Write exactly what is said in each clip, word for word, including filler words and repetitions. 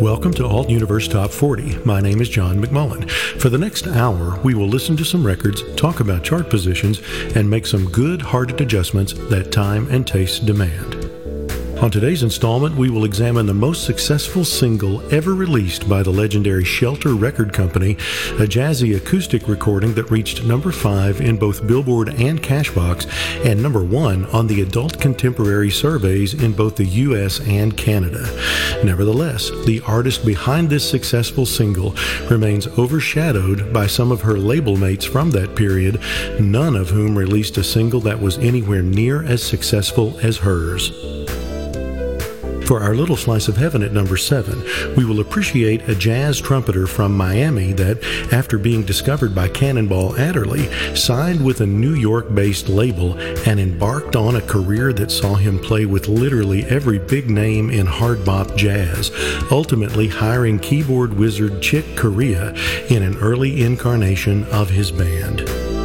Welcome to Alt Universe Top forty. My name is John McMullen. For the next hour, we will listen to some records, talk about chart positions, and make some good-hearted adjustments that time and taste demand. On today's installment, we will examine the most successful single ever released by the legendary Shelter Record Company, a jazzy acoustic recording that reached number five in both Billboard and Cashbox, and number one on the adult contemporary surveys in both the U S and Canada. Nevertheless, the artist behind this successful single remains overshadowed by some of her label mates from that period, none of whom released a single that was anywhere near as successful as hers. For our little slice of heaven at number seven, we will appreciate a jazz trumpeter from Miami that, after being discovered by Cannonball Adderley, signed with a New York-based label and embarked on a career that saw him play with literally every big name in hard bop jazz, ultimately hiring keyboard wizard Chick Corea in an early incarnation of his band.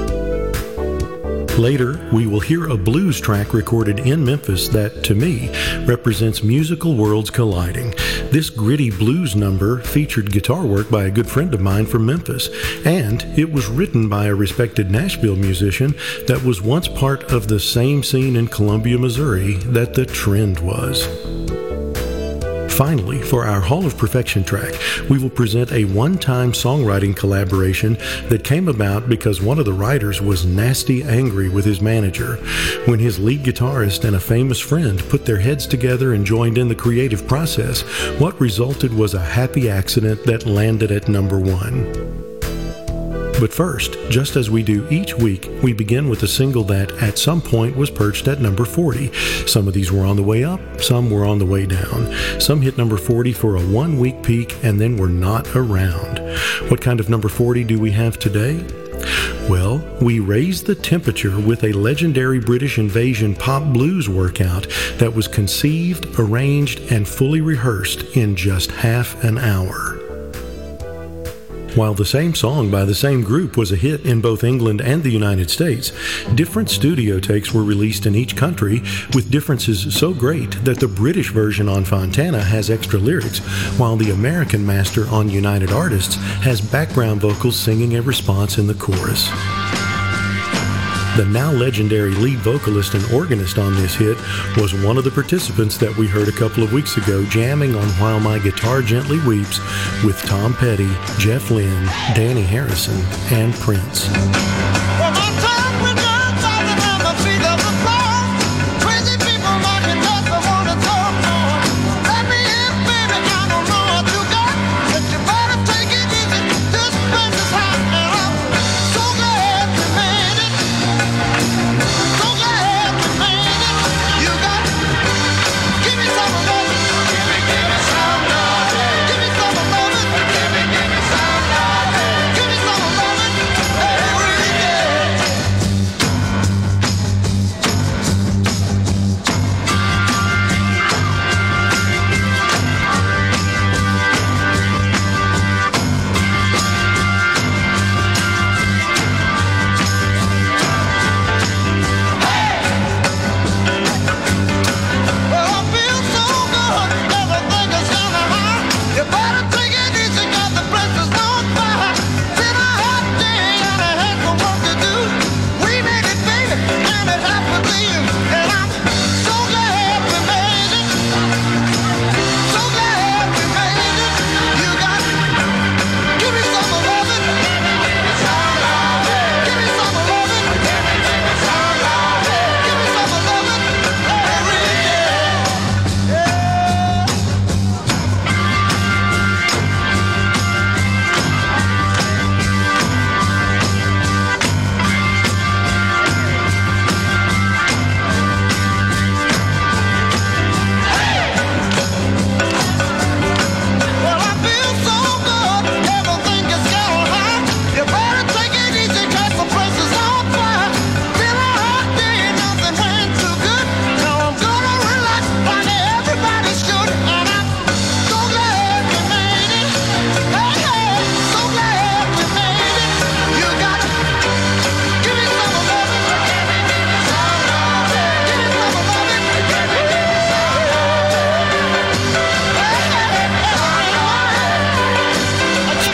Later, we will hear a blues track recorded in Memphis that, to me, represents musical worlds colliding. This gritty blues number featured guitar work by a good friend of mine from Memphis, and it was written by a respected Nashville musician that was once part of the same scene in Columbia, Missouri that the Trend was. Finally, for our Hall of Perfection track, we will present a one-time songwriting collaboration that came about because one of the writers was nasty angry with his manager. When his lead guitarist and a famous friend put their heads together and joined in the creative process, what resulted was a happy accident that landed at number one. But first, just as we do each week, we begin with a single that at some point was perched at number forty. Some of these were on the way up, some were on the way down. Some hit number forty for a one-week peak and then were not around. What kind of number forty do we have today? Well, we raise the temperature with a legendary British Invasion pop blues workout that was conceived, arranged, and fully rehearsed in just half an hour. While the same song by the same group was a hit in both England and the United States, different studio takes were released in each country, with differences so great that the British version on Fontana has extra lyrics, while the American master on United Artists has background vocals singing a response in the chorus. The now legendary lead vocalist and organist on this hit was one of the participants that we heard a couple of weeks ago jamming on While My Guitar Gently Weeps with Tom Petty, Jeff Lynne, Danny Harrison, and Prince. Every day.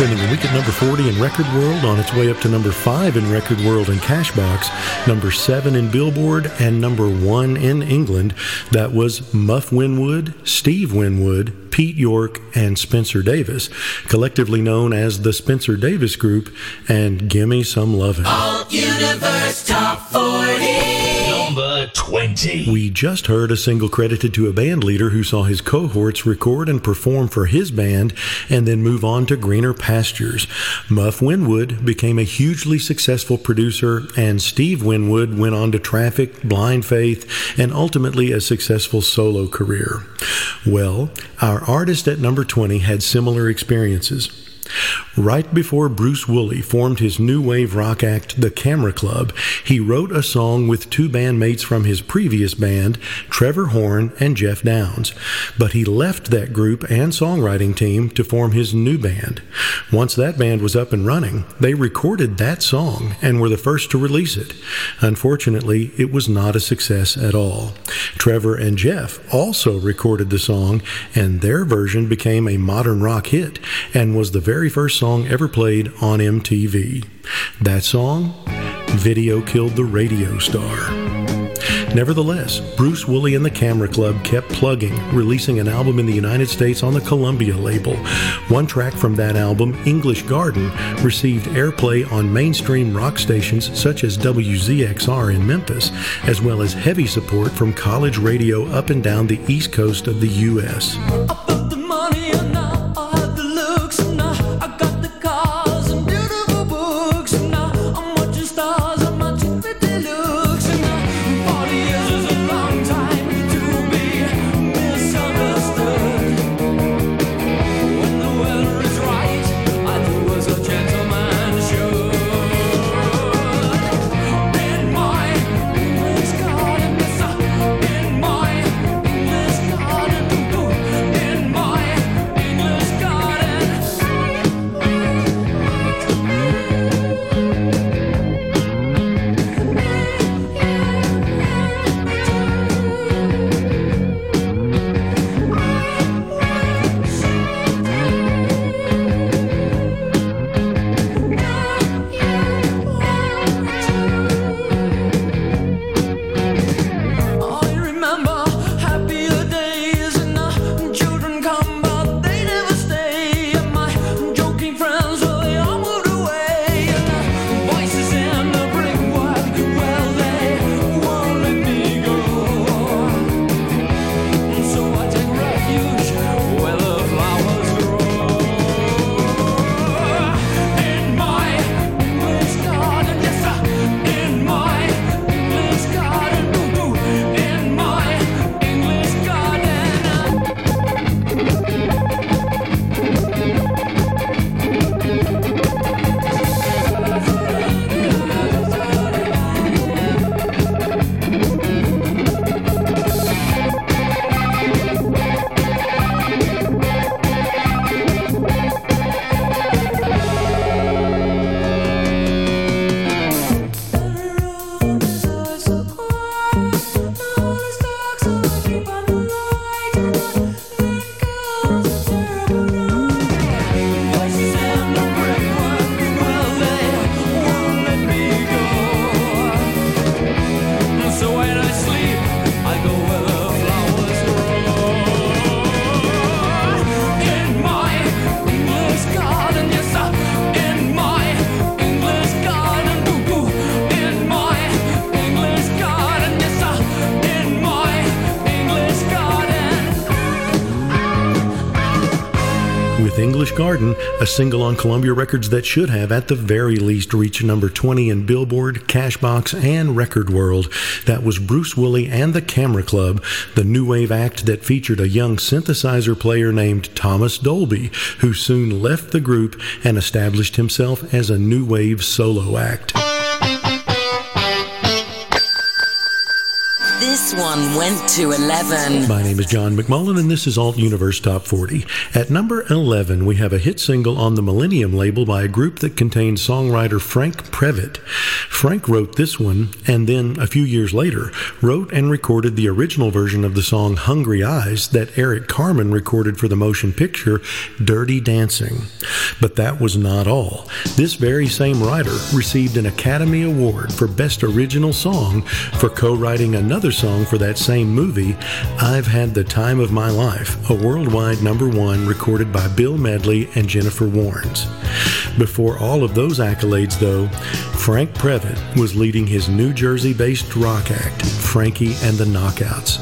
Spending a week at number forty in Record World, on its way up to number five in Record World and Cashbox, number seven in Billboard, and number one in England. That was Muff Winwood, Steve Winwood, Pete York, and Spencer Davis, collectively known as the Spencer Davis Group, and Gimme Some Lovin'. Alt Universe Top forty. Number twenty. We just heard a single credited to a band leader who saw his cohorts record and perform for his band and then move on to greener pastures. Muff Winwood became a hugely successful producer, and Steve Winwood went on to Traffic, Blind Faith, and ultimately a successful solo career. Well, our artist at number twenty had similar experiences. Right before Bruce Woolley formed his new wave rock act, The Camera Club, he wrote a song with two bandmates from his previous band, Trevor Horn and Jeff Downs. But he left that group and songwriting team to form his new band. Once that band was up and running, they recorded that song and were the first to release it. Unfortunately, it was not a success at all. Trevor and Jeff also recorded the song, and their version became a modern rock hit and was the very first song ever played on M T V. That song, Video Killed the Radio Star. Nevertheless, Bruce Woolley and the Camera Club kept plugging, releasing an album in the United States on the Columbia label. One track from that album, English Garden, received airplay on mainstream rock stations such as W Z X R in Memphis, as well as heavy support from college radio up and down the east coast of the U S English Garden, a single on Columbia Records that should have, at the very least, reached number twenty in Billboard, Cashbox, and Record World. That was Bruce Woolley and the Camera Club, the new wave act that featured a young synthesizer player named Thomas Dolby, who soon left the group and established himself as a new wave solo act. This one went to eleven. My name is John McMullen, and this is Alt Universe Top forty. At number eleven, we have a hit single on the Millennium label by a group that contained songwriter Frank Previtt. Frank wrote this one, and then, a few years later, wrote and recorded the original version of the song Hungry Eyes that Eric Carmen recorded for the motion picture Dirty Dancing. But that was not all. This very same writer received an Academy Award for Best Original Song for co-writing another song for that same movie, I've Had the Time of My Life, a worldwide number one recorded by Bill Medley and Jennifer Warnes. Before all of those accolades, though, Frank Previtt was leading his New Jersey-based rock act, Frankie and the Knockouts.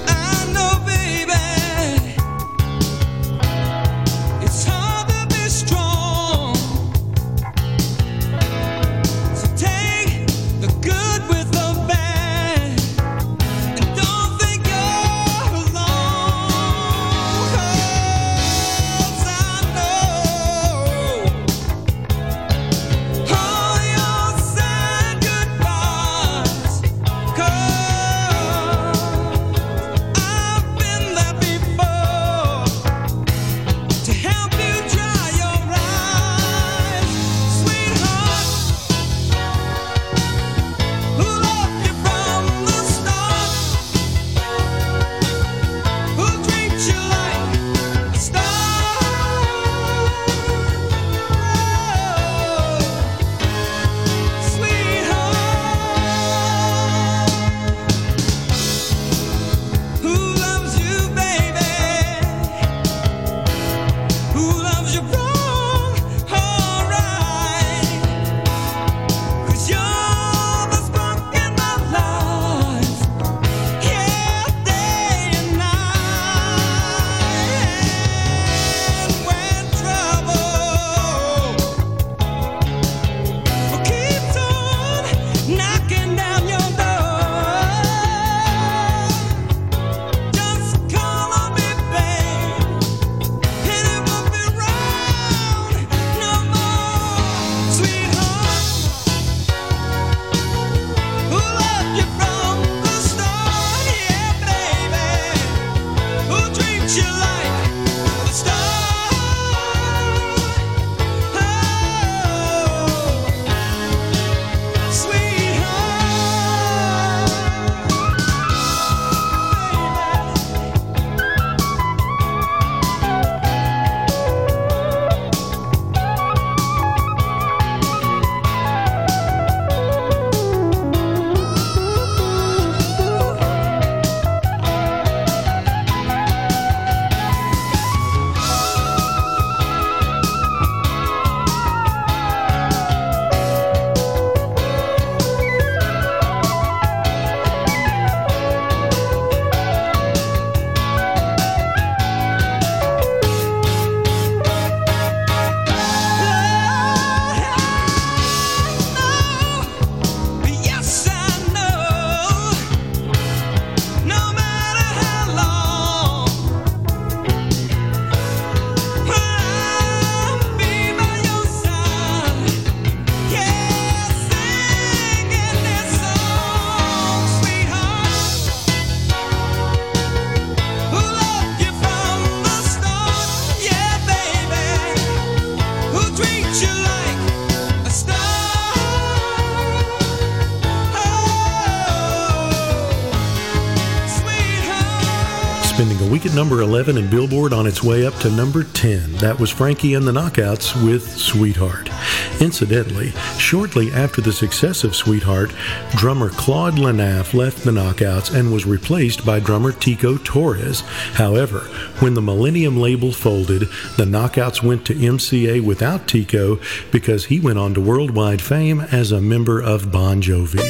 Spending a week at number eleven and Billboard on its way up to number ten. That was Frankie and the Knockouts with Sweetheart. Incidentally, shortly after the success of Sweetheart, drummer Claude Lenaff left the Knockouts and was replaced by drummer Tico Torres. However, when the Millennium label folded, the Knockouts went to M C A without Tico because he went on to worldwide fame as a member of Bon Jovi.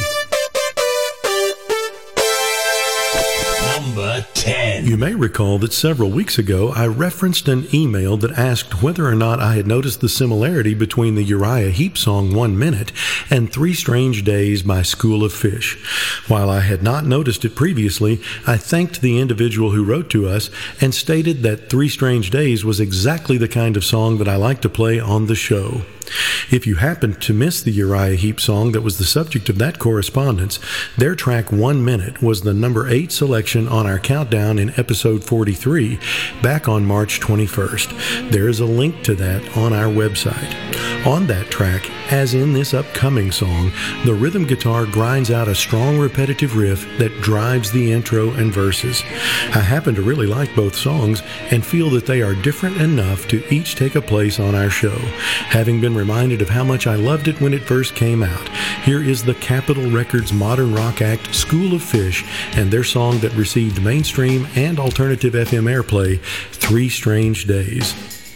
Number ten. You may recall that several weeks ago I referenced an email that asked whether or not I had noticed the similarity between the Uriah Heep song One Minute and Three Strange Days by School of Fish. While I had not noticed it previously, I thanked the individual who wrote to us and stated that Three Strange Days was exactly the kind of song that I like to play on the show. If you happened to miss the Uriah Heep song that was the subject of that correspondence, their track One Minute was the number eight selection on our countdown in episode forty-three back on March twenty-first. There is a link to that on our website. On that track, as in this upcoming song, the rhythm guitar grinds out a strong repetitive riff that drives the intro and verses. I happen to really like both songs and feel that they are different enough to each take a place on our show. Having been reminded of how much I loved it when it first came out, here is the Capitol Records modern rock act School of Fish and their song that received mainstream and alternative F M airplay, Three Strange Days.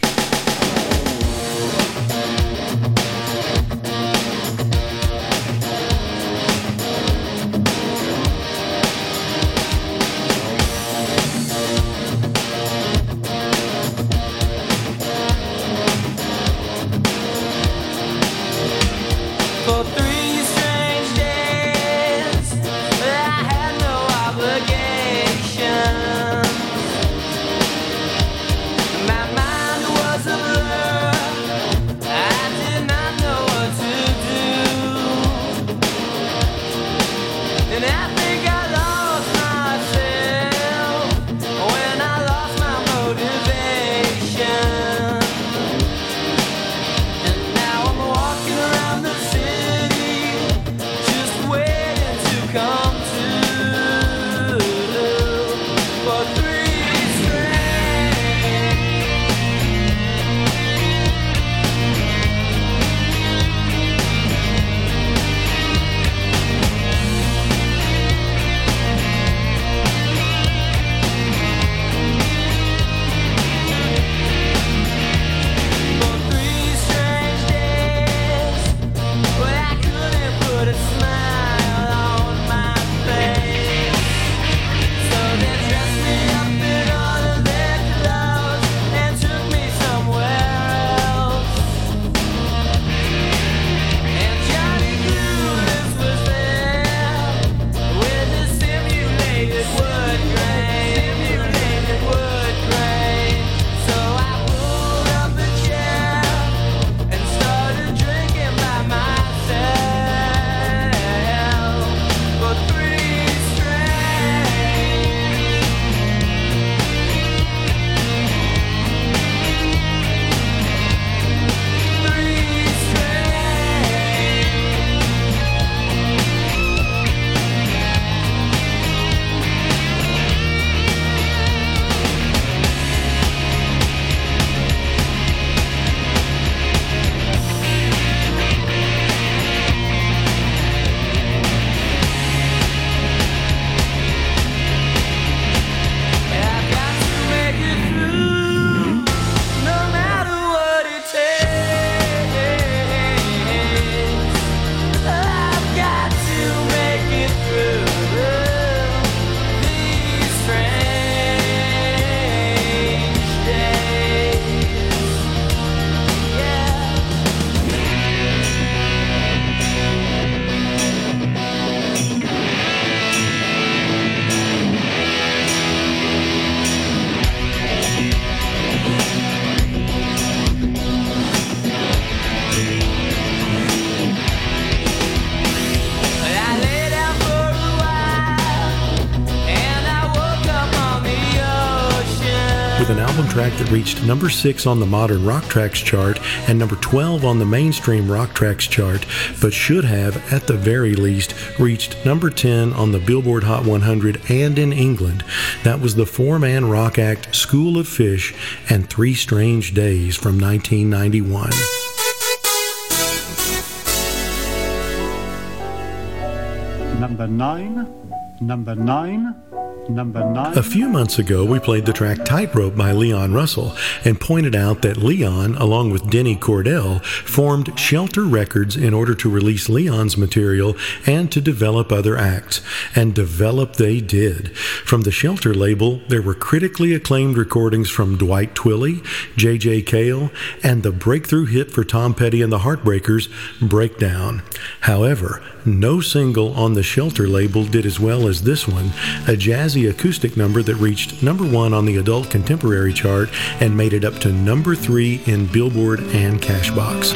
With an album track that reached number six on the Modern Rock Tracks chart and number twelve on the Mainstream Rock Tracks chart, but should have, at the very least, reached number ten on the Billboard Hot one hundred and in England. That was the four-man rock act School of Fish and Three Strange Days from nineteen ninety-one. Number nine, number nine, number nine. A few months ago, we played the track Tightrope by Leon Russell and pointed out that Leon, along with Denny Cordell, formed Shelter Records in order to release Leon's material and to develop other acts. And develop they did. From the Shelter label, there were critically acclaimed recordings from Dwight Twilley, J J Cale, and the breakthrough hit for Tom Petty and the Heartbreakers, Breakdown. However, no single on the Shelter label did as well as this one, a jazzy acoustic number that reached number one on the adult contemporary chart and made it up to number three in Billboard and Cashbox.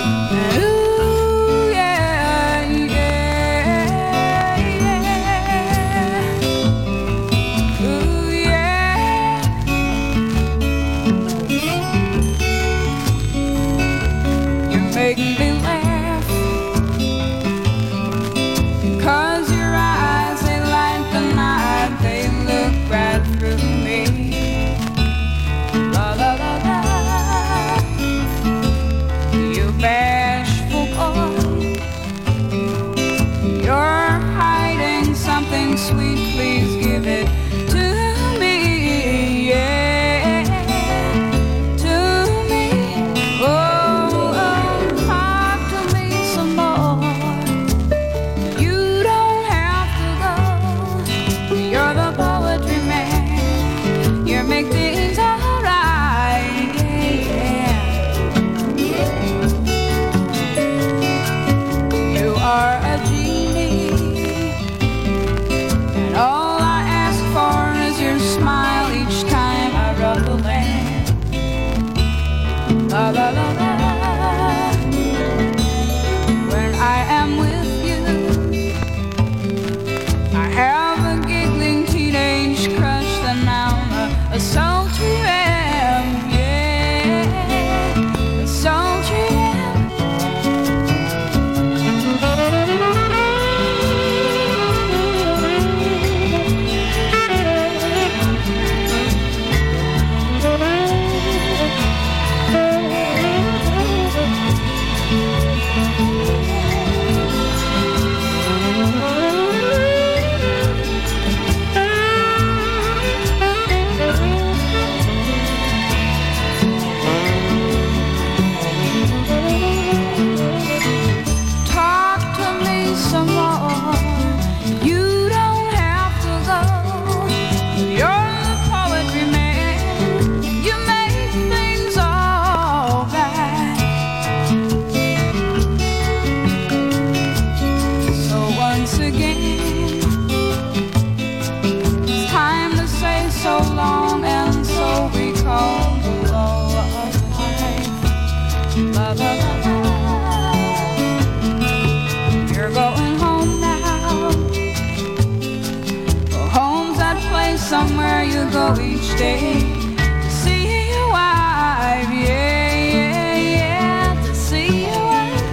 Somewhere you go each day to see your wife, yeah, yeah, yeah, to see your wife.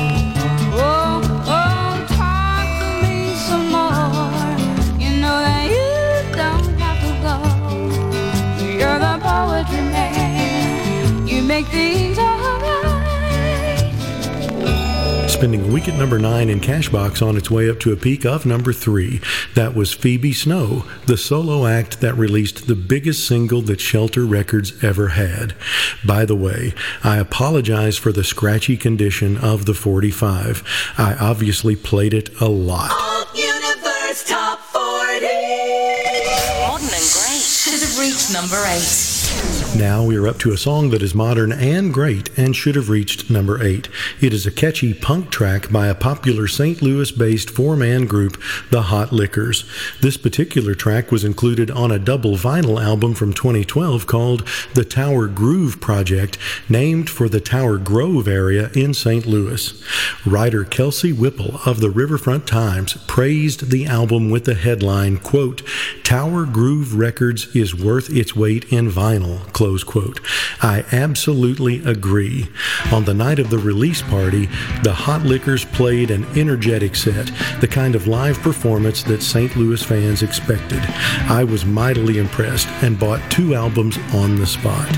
Oh, oh, talk to me some more. You know that you don't have to go. You're the poetry man. You make things alright. Spending a week at number nine in Cashbox on its way up to a peak of number three. That was Phoebe Snow, the solo act that released the biggest single that Shelter Records ever had. By the way, I apologize for the scratchy condition of the forty-five. I obviously played it a lot. Alt Universe Top forty. Modern and great should have reached number eight. Now we are up to a song that is modern and great and should have reached number eight. It is a catchy punk track by a popular Saint Louis-based four-man group, the Hot Liquors. This particular track was included on a double vinyl album from twenty twelve called The Tower Groove Project, named for the Tower Grove area in Saint Louis. Writer Kelsey Whipple of the Riverfront Times praised the album with the headline, quote, "Tower Groove Records is worth its weight in vinyl," close quote. I absolutely agree. On the night of the release party, the Hot Liquors played an energetic set, the kind of live performance that Saint Louis fans expected. I was mightily impressed and bought two albums on the spot.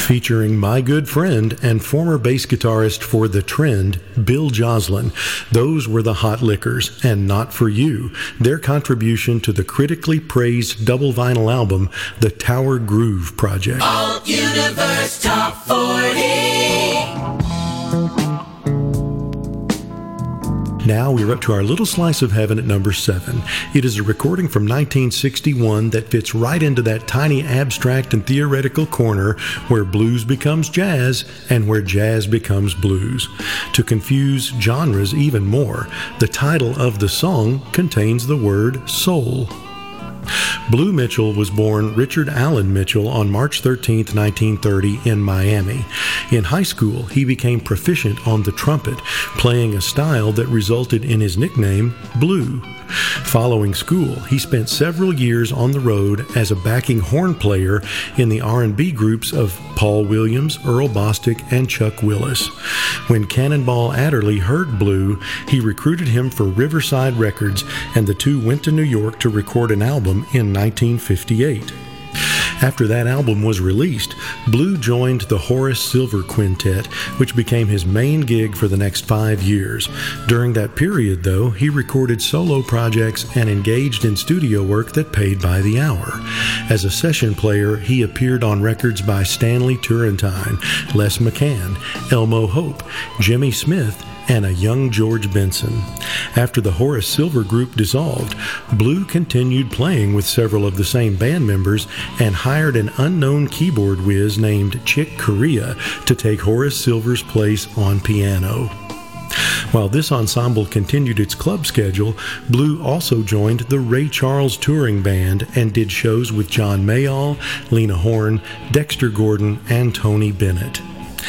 featuring my good friend and former bass guitarist for The Trend, Bill Joslin. Those were the Hot Liquors, and Not For You, their contribution to the critically praised double vinyl album, The Tower Groove Project. Alt Universe Top forty. Now we're up to our little slice of heaven at number seven. It is a recording from nineteen sixty-one that fits right into that tiny abstract and theoretical corner where blues becomes jazz and where jazz becomes blues. To confuse genres even more, the title of the song contains the word soul. Blue Mitchell was born Richard Allen Mitchell on March thirteenth, nineteen thirty in Miami. In high school, he became proficient on the trumpet, playing a style that resulted in his nickname, Blue. Following school, he spent several years on the road as a backing horn player in the R and B groups of Paul Williams, Earl Bostic, and Chuck Willis. When Cannonball Adderley heard Blue, he recruited him for Riverside Records, and the two went to New York to record an album in nineteen fifty-eight. After that album was released, Blue joined the Horace Silver Quintet, which became his main gig for the next five years. During that period, though, he recorded solo projects and engaged in studio work that paid by the hour. As a session player, he appeared on records by Stanley Turrentine, Les McCann, Elmo Hope, Jimmy Smith, and a young George Benson. After the Horace Silver group dissolved, Blue continued playing with several of the same band members and hired an unknown keyboard whiz named Chick Corea to take Horace Silver's place on piano. While this ensemble continued its club schedule, Blue also joined the Ray Charles Touring Band and did shows with John Mayall, Lena Horne, Dexter Gordon, and Tony Bennett.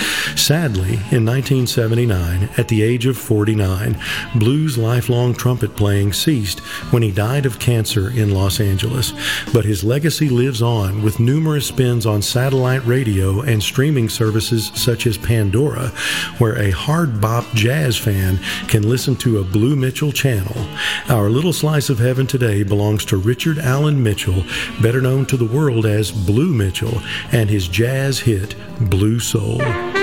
Sadly, in nineteen seventy-nine, at the age of forty-nine, Blue's lifelong trumpet playing ceased when he died of cancer in Los Angeles. But his legacy lives on with numerous spins on satellite radio and streaming services such as Pandora, where a hard bop jazz fan can listen to a Blue Mitchell channel. Our little slice of heaven today belongs to Richard Allen Mitchell, better known to the world as Blue Mitchell, and his jazz hit, Blue Soul.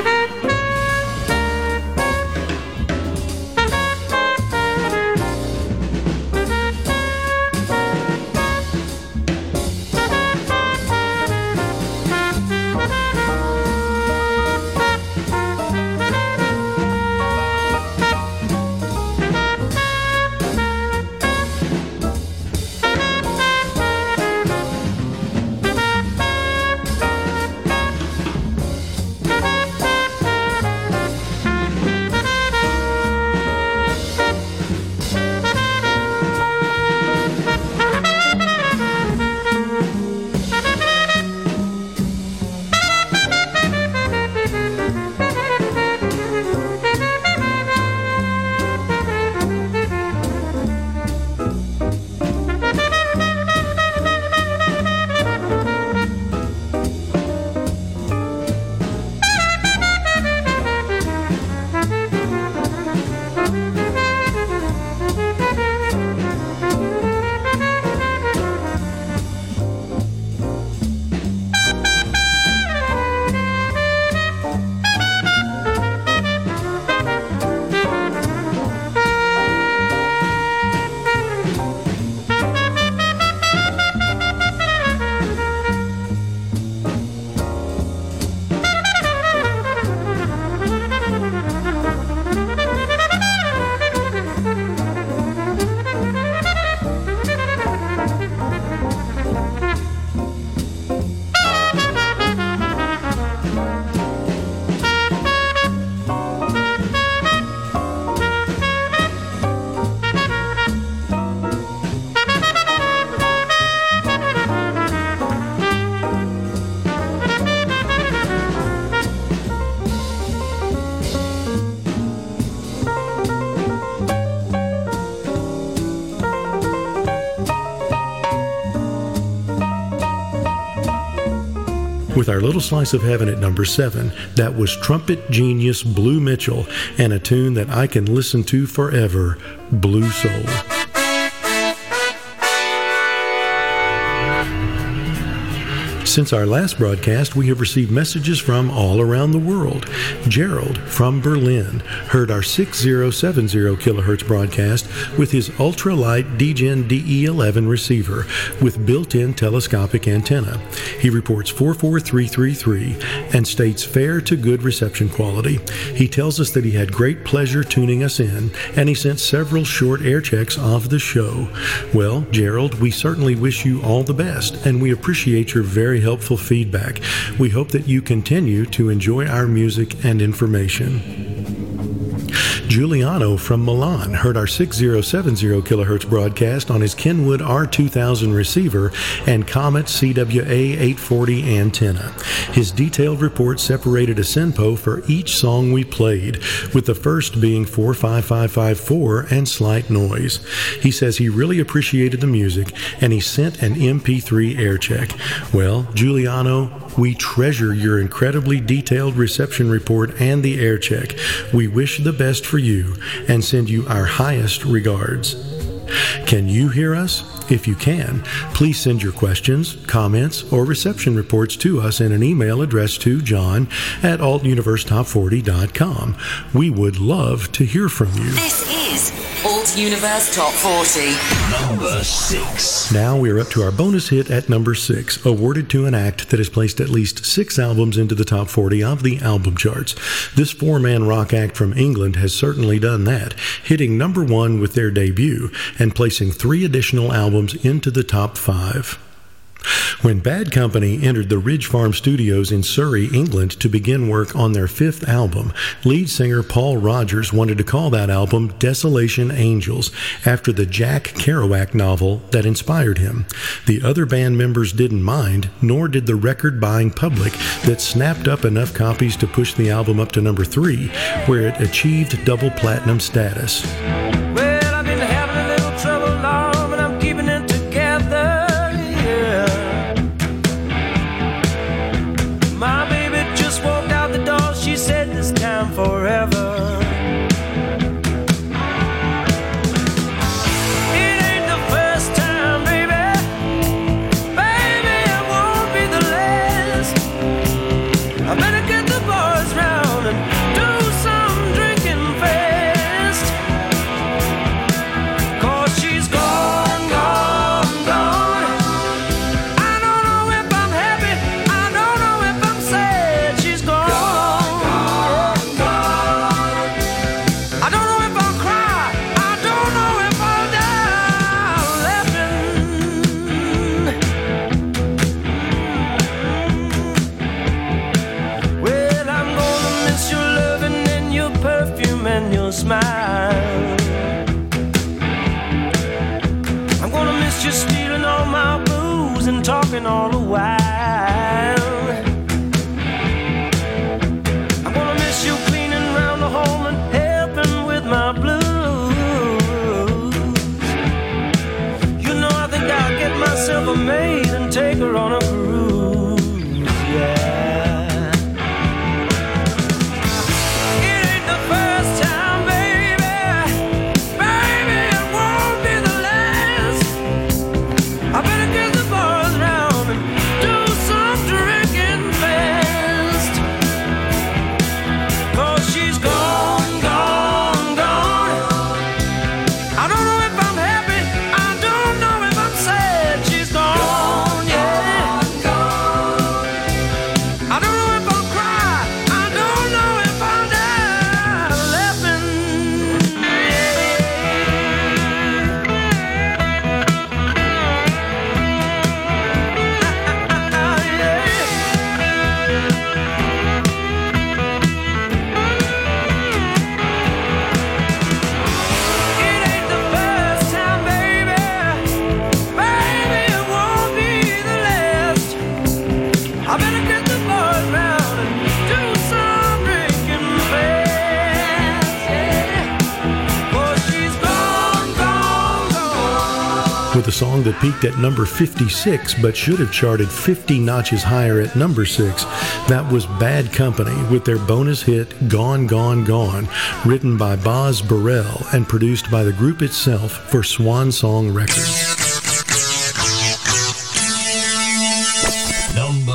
With our little slice of heaven at number seven, that was trumpet genius Blue Mitchell and a tune that I can listen to forever, Blue Soul. Since our last broadcast, we have received messages from all around the world. Gerald from Berlin heard our six thousand seventy kilohertz broadcast with his ultralight D Gen D E eleven receiver with built-in telescopic antenna. He reports four four three three three and states fair to good reception quality. He tells us that he had great pleasure tuning us in, and he sent several short air checks of the show. Well, Gerald, we certainly wish you all the best, and we appreciate your very helpful feedback. We hope that you continue to enjoy our music and information. Giuliano from Milan heard our six thousand seventy kilohertz broadcast on his Kenwood R two thousand receiver and Comet C W A eight forty antenna. His detailed report separated a SINPO for each song we played, with the first being four five five five four and Slight Noise. He says he really appreciated the music, and he sent an M P three air check. Well, Giuliano, we treasure your incredibly detailed reception report and the air check. We wish the best for you and send you our highest regards. Can you hear us? If you can, please send your questions, comments, or reception reports to us in an email addressed to john at alt universe top forty dot com. We would love to hear from you. This is Alt Universe Top forty. Number six. Now we are up to our bonus hit at number six, awarded to an act that has placed at least six albums into the top forty of the album charts. This four-man rock act from England has certainly done that, hitting number one with their debut and placing three additional albums into the top five. When Bad Company entered the Ridge Farm Studios in Surrey, England to begin work on their fifth album, lead singer Paul Rodgers wanted to call that album Desolation Angels, after the Jack Kerouac novel that inspired him. The other band members didn't mind, nor did the record-buying public that snapped up enough copies to push the album up to number three, where it achieved double platinum status. Forever. It ain't the first time, baby. Baby, it won't be the last. I better get the boys round and do some drinking fast. 'Cause she's gone, gone, gone. I don't know if I'm happy, I don't know if I'm sad. She's gone. Smile. I'm gonna miss you stealing all my booze and talking all the while. I'm gonna miss you cleaning around the home and helping with my blues. You know, I think I'll get myself a maid and take her on a cruise, yeah. With a song that peaked at number fifty-six but should have charted fifty notches higher at number six, that was Bad Company with their bonus hit Gone, Gone, Gone, written by Boz Burrell and produced by the group itself for Swan Song Records. Number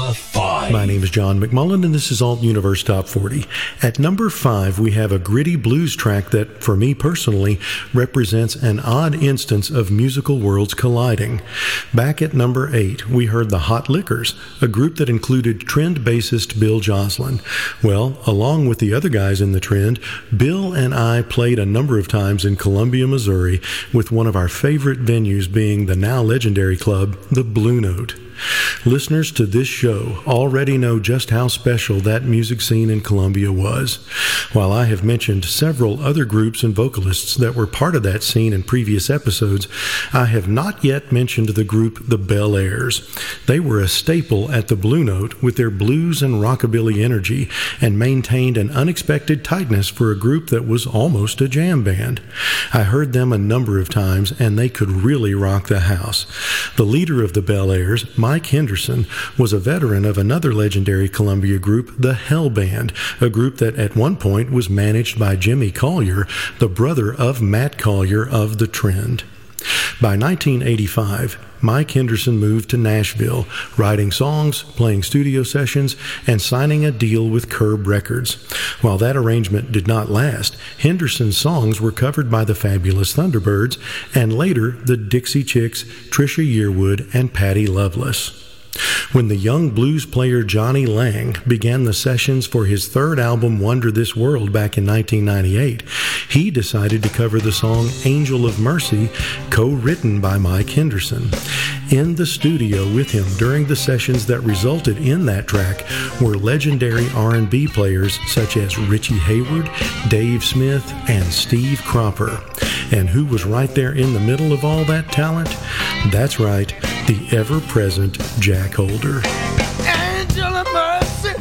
Number five. My name is John McMullen, and this is Alt Universe Top forty. At number five, we have a gritty blues track that, for me personally, represents an odd instance of musical worlds colliding. Back at number eight, we heard the Hot Lickers, a group that included Trend bassist Bill Joslin. Well, along with the other guys in the Trend, Bill and I played a number of times in Columbia, Missouri, with one of our favorite venues being the now legendary club, the Blue Note. Listeners to this show already know just how special that music scene in Columbia was. While I have mentioned several other groups and vocalists that were part of that scene in previous episodes, I have not yet mentioned the group the Bel Airs. They were a staple at the Blue Note with their blues and rockabilly energy and maintained an unexpected tightness for a group that was almost a jam band. I heard them a number of times and they could really rock the house. The leader of the Bel Airs, Mike Henderson, was a veteran of another legendary Columbia group, the Hell Band, a group that at one point was managed by Jimmy Collier, the brother of Matt Collier of the Trend. By nineteen eighty-five, Mike Henderson moved to Nashville, writing songs, playing studio sessions, and signing a deal with Curb Records. While that arrangement did not last, Henderson's songs were covered by the Fabulous Thunderbirds, and later the Dixie Chicks, Trisha Yearwood, and Patty Loveless. When the young blues player Johnny Lang began the sessions for his third album, Wonder This World, back in nineteen ninety-eight, he decided to cover the song Angel of Mercy, co-written by Mike Henderson. In the studio with him during the sessions that resulted in that track were legendary R and B players such as Richie Hayward, Dave Smith, and Steve Cropper. And who was right there in the middle of all that talent? That's right, the ever-present Jack Holder. Angel of mercy,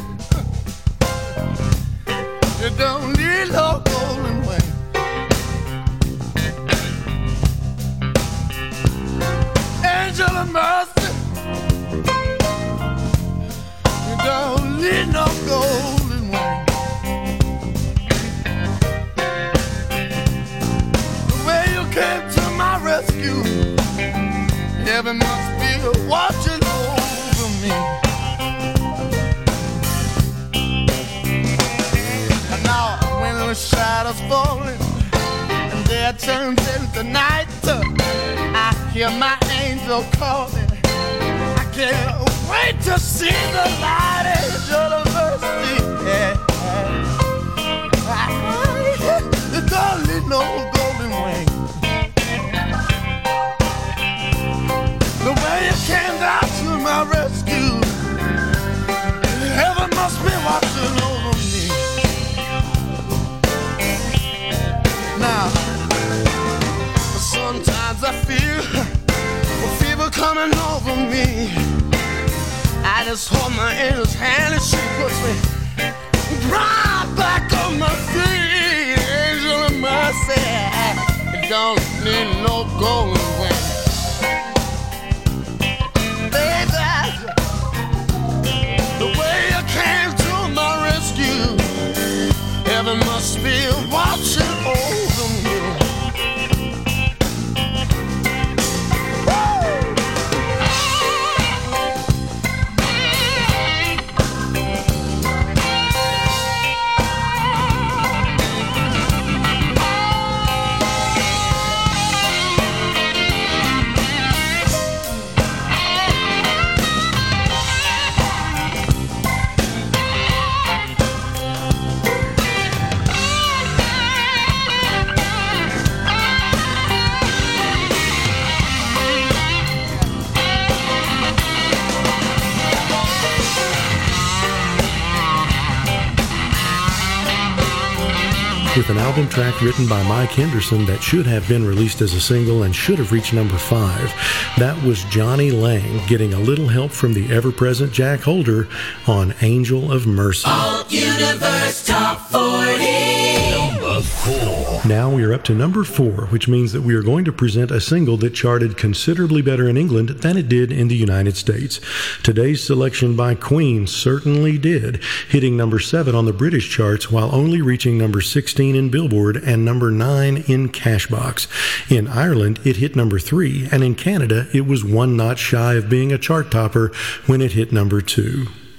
you don't need no golden wing. Angel of mercy, you don't need no golden wing. The way you came to my rescue, heaven must be watching over me. And now when the shadows falling and day turns into night, I hear my angel calling. I can't wait to see the light. Angel of mercy, yeah. You don't need no golden wing. The way you came down to my rescue, heaven must be watching over me. Now, sometimes I feel a fever coming over me. I just hold my angel's hand and she puts me right back on my feet. Angel of mercy, you don't need no golden wing. Heaven must be watching over me. With an album track written by Mike Henderson that should have been released as a single and should have reached number five, that was Johnny Lang getting a little help from the ever-present Jack Holder on Angel of Mercy. Alt Universe Top forty. Number four. Now we are up to number four, which means that we are going to present a single that charted considerably better in England than it did in the United States. Today's selection by Queen certainly did, hitting number seven on the British charts while only reaching number sixteen in Billboard and number nine in Cashbox. In Ireland, it hit number three, and in Canada, it was one notch shy of being a chart topper when it hit number two.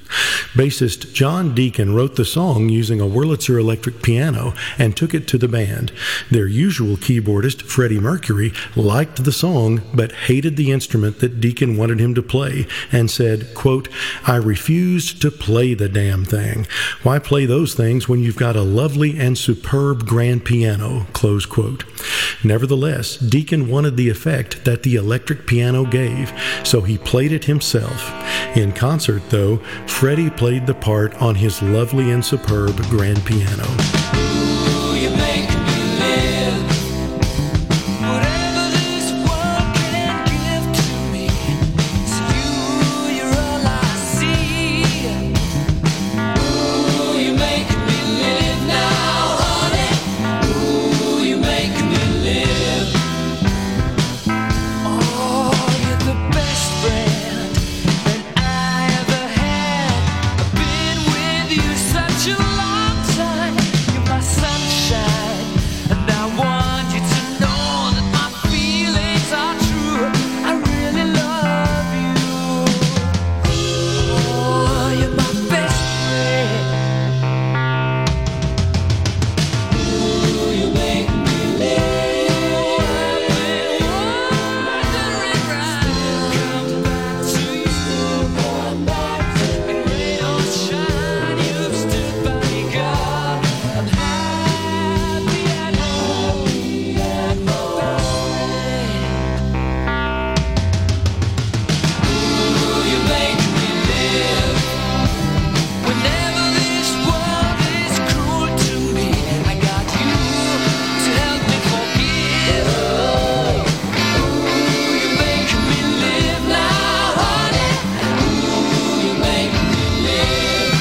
Bassist John Deacon wrote the song using a Wurlitzer electric piano and took it to the band. Their usual keyboardist, Freddie Mercury, liked the song but hated the instrument that Deacon wanted him to play and said, quote, "I refused to play the damn thing. Why play those things when you've got a lovely and superb grand piano?" Close quote. Nevertheless, Deacon wanted the effect that the electric piano gave, so he played it himself. In concert, though, Freddie played the part on his lovely and superb grand piano. Ooh, you make me live. Whatever this world can give to me, it's you, you're all I see. Ooh, you make me live now, honey. Ooh, you make me live. Oh, you're the best friend that I ever had. I've been with you such a long time. You're my sunshine, and I want you to know that my feelings are true. I really love you. Oh, you're my best friend. Ooh, you make me live. I've been wondering right. Come back to you, come back to me. Rain or shine, you've stood by me, God. I'm happy at home, at Ooh, you make me live. Whenever this world is cruel to me, I got you to help me forgive. Ooh, you make me live now, honey. Ooh, you make me live.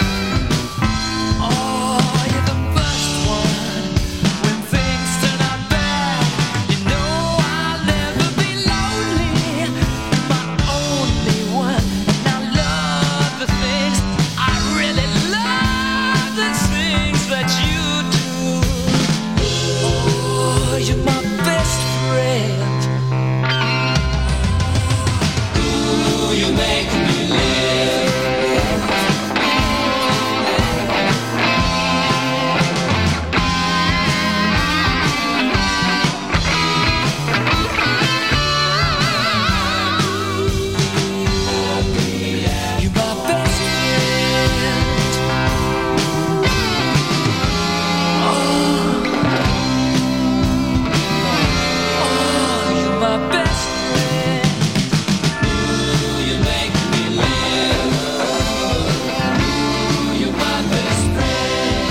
Oh, you're the first one when things turn out bad. You know I'll never be lonely. You're my only one, and I love the things, I really love the things that you do. Oh, you're my best friend. Ooh, you make me live. You're my best friend. Oh, oh, you're my best friend. Ooh, you make me live. Ooh, you're my best friend.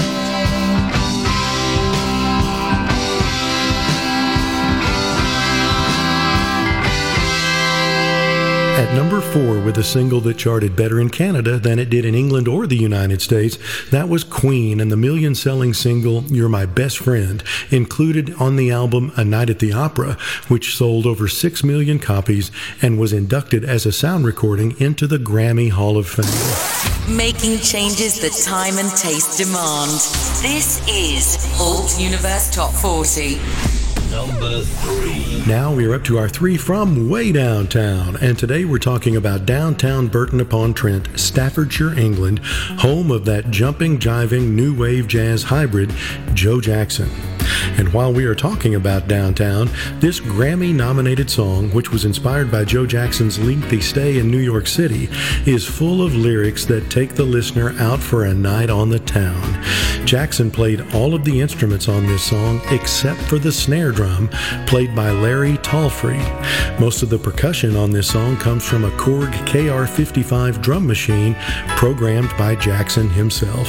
At number four, with a single that charted better in Canada than it did in England or the United States, that was Queen and the million-selling single You're My Best Friend, included on the album A Night at the Opera, which sold over six million copies and was inducted as a sound recording into the Grammy Hall of Fame. Making changes that time and taste demand. This is Alt Universe Top forty. Number three. Now we're up to our three from way downtown, and today we're talking about downtown Burton-upon-Trent, Staffordshire, England, home of that jumping, jiving, new wave jazz hybrid, Joe Jackson. And while we are talking about downtown, this Grammy-nominated song, which was inspired by Joe Jackson's lengthy stay in New York City, is full of lyrics that take the listener out for a night on the town. Jackson played all of the instruments on this song except for the snare drum, played by Larry Tallfried. Most of the percussion on this song comes from a Korg K R fifty-five drum machine programmed by Jackson himself.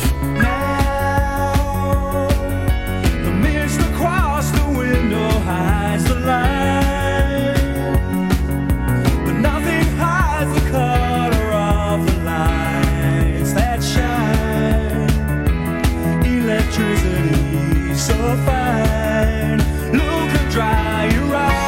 The mist across the window hides the light, but nothing hides the color of the lights that shine. Electricity so fine, look and dry your eyes.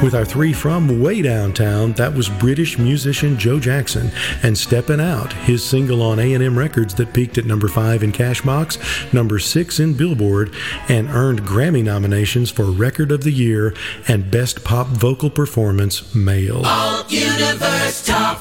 With our three from way downtown, that was British musician Joe Jackson and Steppin' Out, his single on A and M Records that peaked at number five in Cashbox, number six in Billboard, and earned Grammy nominations for Record of the Year and Best Pop Vocal Performance Male. Alt Universe Top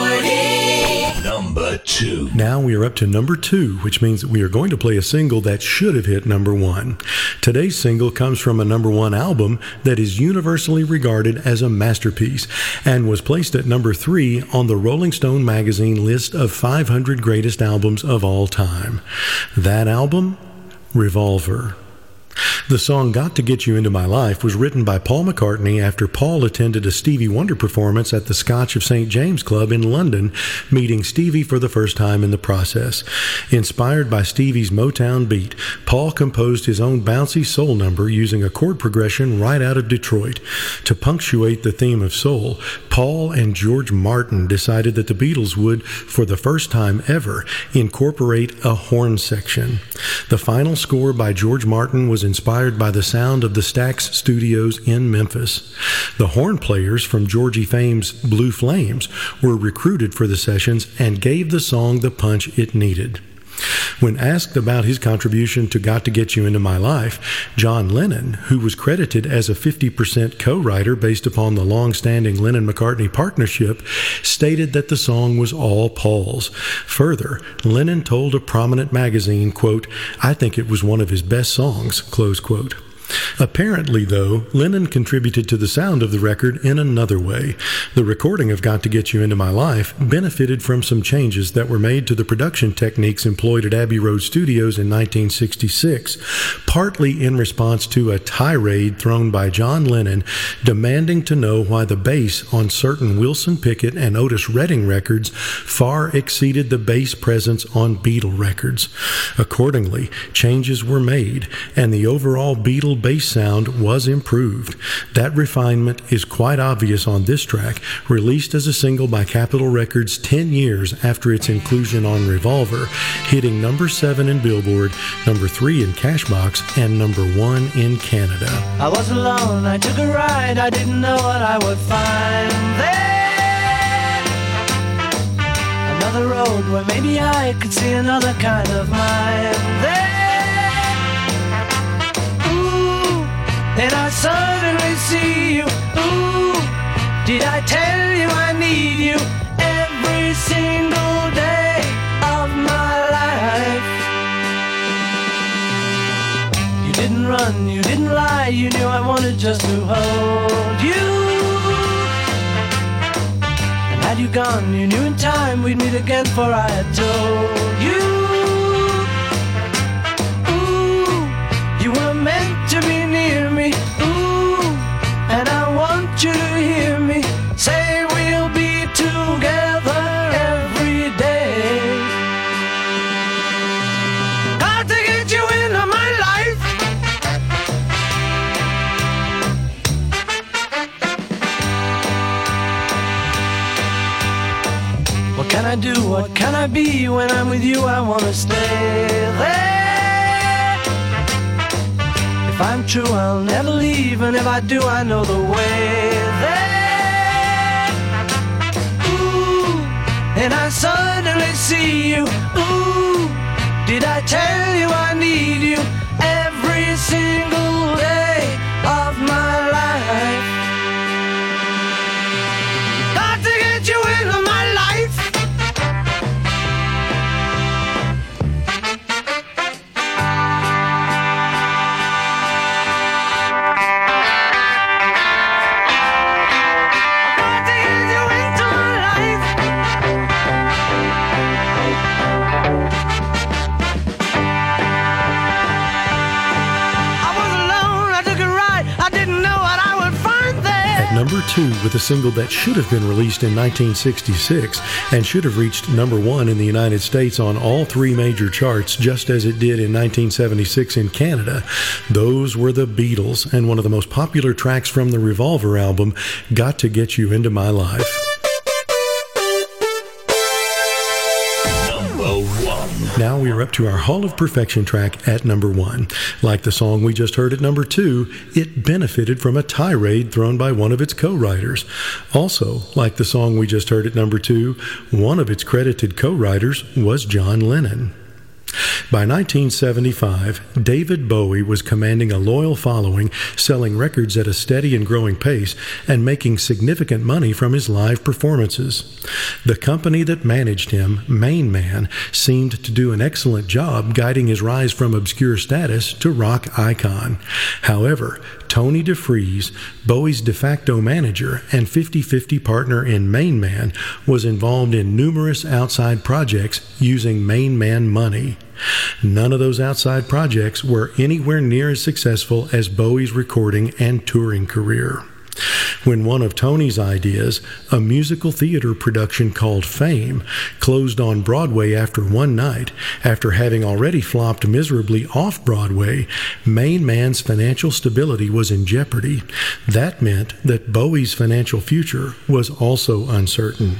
forty. Number two. Now we are up to number two, which means that we are going to play a single that should have hit number one. Today's single comes from a number one album that is universally regarded as a masterpiece and was placed at number three on the Rolling Stone magazine list of five hundred greatest albums of all time. That album? Revolver. The song Got to Get You Into My Life was written by Paul McCartney after Paul attended a Stevie Wonder performance at the Scotch of Saint James Club in London, meeting Stevie for the first time in the process. Inspired by Stevie's Motown beat, Paul composed his own bouncy soul number using a chord progression right out of Detroit. To punctuate the theme of soul, Paul and George Martin decided that the Beatles would, for the first time ever, incorporate a horn section. The final score by George Martin was inspired by the sound of the Stax Studios in Memphis. The horn players from Georgie fame's Blue Flames were recruited for the sessions and gave the song the punch it needed. When asked about his contribution to Got to Get You Into My Life, John Lennon, who was credited as a fifty percent co-writer based upon the long-standing Lennon-McCartney partnership, stated that the song was all Paul's. Further, Lennon told a prominent magazine, quote, "I think it was one of his best songs," close quote. Apparently, though, Lennon contributed to the sound of the record in another way. The recording of Got to Get You Into My Life benefited from some changes that were made to the production techniques employed at Abbey Road Studios in nineteen sixty-six, partly in response to a tirade thrown by John Lennon demanding to know why the bass on certain Wilson Pickett and Otis Redding records far exceeded the bass presence on Beatle records. Accordingly, changes were made, and the overall Beatle bass sound was improved. That refinement is quite obvious on this track, released as a single by Capitol Records ten years after its inclusion on Revolver, hitting number seven in Billboard, number three in Cashbox, and number one in Canada. I was alone, I took a ride, I didn't know what I would find there. Another road where maybe I could see another kind of mind there. Then I suddenly see you. Ooh, did I tell you I need you every single day of my life? You didn't run, you didn't lie, you knew I wanted just to hold you. And had you gone, you knew in time we'd meet again, for I had told you. Ooh, you were meant to be near me, ooh, and I want you to hear me say we'll be together every day. Got to get you into my life. What can I do, what can I be? When I'm with you I wanna stay there. If I'm true, I'll never leave, and if I do, I know the way there. Ooh, and I suddenly see you. Ooh, did I tell you I need you every single day of my life? Got to get you into my life. Number two, with a single that should have been released in nineteen sixty-six and should have reached number one in the United States on all three major charts, just as it did in nineteen seventy-six in Canada. Those were the Beatles, and one of the most popular tracks from the Revolver album, Got to Get You Into My Life. Number Number one. Now we are up to our Hall of Perfection track at number one. Like the song we just heard at number two, it benefited from a tirade thrown by one of its co-writers. Also, like the song we just heard at number two, one of its credited co-writers was John Lennon. By nineteen seventy-five, David Bowie was commanding a loyal following, selling records at a steady and growing pace, and making significant money from his live performances. The company that managed him, Main Man, seemed to do an excellent job guiding his rise from obscure status to rock icon. However, Tony DeFries, Bowie's de facto manager and fifty-fifty partner in Main Man, was involved in numerous outside projects using Main Man money. None of those outside projects were anywhere near as successful as Bowie's recording and touring career. When one of Tony's ideas, a musical theater production called Fame, closed on Broadway after one night, after having already flopped miserably off-Broadway, Main Man's financial stability was in jeopardy. That meant that Bowie's financial future was also uncertain.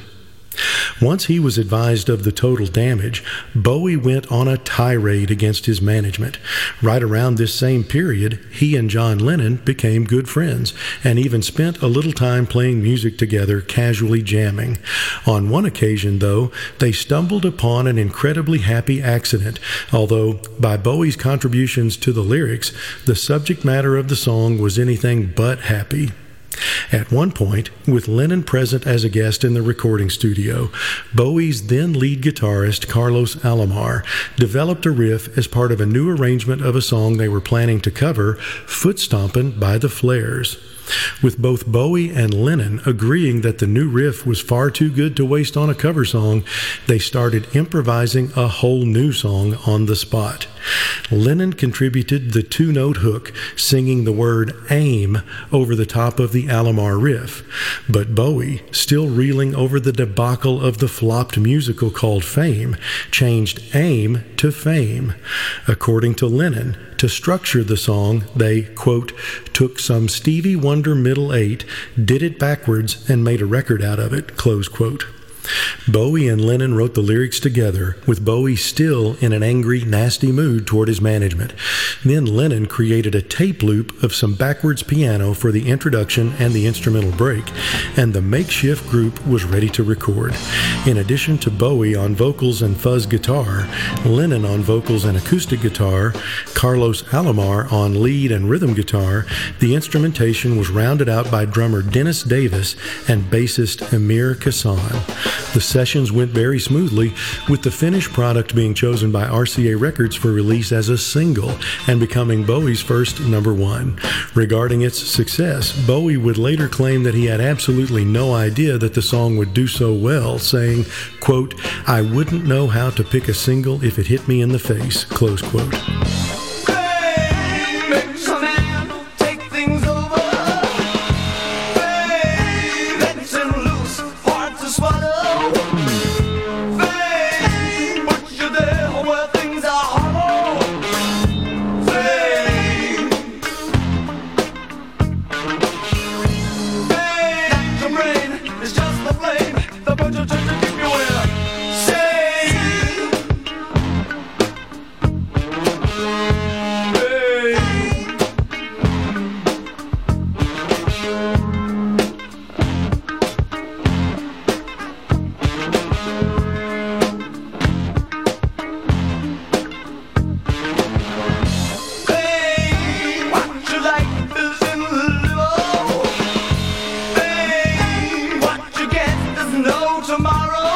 Once he was advised of the total damage, Bowie went on a tirade against his management. Right around this same period, he and John Lennon became good friends and even spent a little time playing music together, casually jamming. On one occasion, though, they stumbled upon an incredibly happy accident, although by Bowie's contributions to the lyrics, the subject matter of the song was anything but happy. At one point, with Lennon present as a guest in the recording studio, Bowie's then lead guitarist Carlos Alomar developed a riff as part of a new arrangement of a song they were planning to cover, Foot Stompin' by the Flares. With both Bowie and Lennon agreeing that the new riff was far too good to waste on a cover song, they started improvising a whole new song on the spot. Lennon contributed the two-note hook, singing the word aim over the top of the Alomar riff, but Bowie, still reeling over the debacle of the flopped musical called Fame, changed aim to fame. According to Lennon, to structure the song, they, quote, took some Stevie Wonder middle eight, did it backwards, and made a record out of it, close quote. Bowie and Lennon wrote the lyrics together, with Bowie still in an angry, nasty mood toward his management. Then Lennon created a tape loop of some backwards piano for the introduction and the instrumental break, and the makeshift group was ready to record. In addition to Bowie on vocals and fuzz guitar, Lennon on vocals and acoustic guitar, Carlos Alomar on lead and rhythm guitar, the instrumentation was rounded out by drummer Dennis Davis and bassist Amir Kassan. The sessions went very smoothly, with the finished product being chosen by R C A Records for release as a single and becoming Bowie's first number one. Regarding its success, Bowie would later claim that he had absolutely no idea that the song would do so well, saying, quote, I wouldn't know how to pick a single if it hit me in the face, close quote. Tomorrow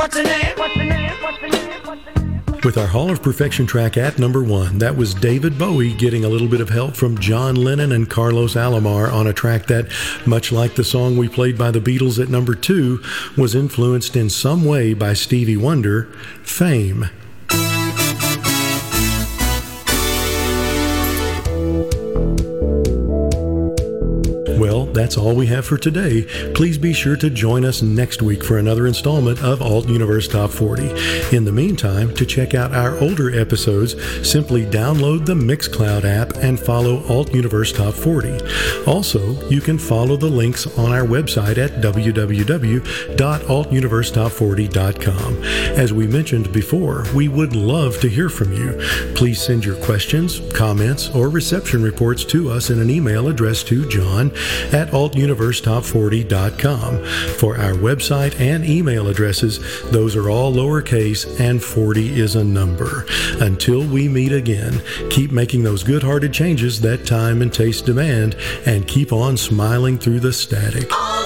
What's the name? What's the name? What's the name? What's the name? With our Hall of Perfection track at number one, that was David Bowie getting a little bit of help from John Lennon and Carlos Alomar on a track that, much like the song we played by the Beatles at number two, was influenced in some way by Stevie Wonder, Fame. Well, that's all we have for today. Please be sure to join us next week for another installment of Alt Universe Top forty. In the meantime, to check out our older episodes, simply download the Mixcloud app and follow Alt Universe Top forty. Also, you can follow the links on our website at w w w dot alt universe top forty dot com. As we mentioned before, we would love to hear from you. Please send your questions, comments, or reception reports to us in an email addressed to John at alt universe top forty dot com. For our website and email addresses, those are all lowercase and forty is a number. Until we meet again, keep making those good-hearted changes that time and taste demand, and keep on smiling through the static.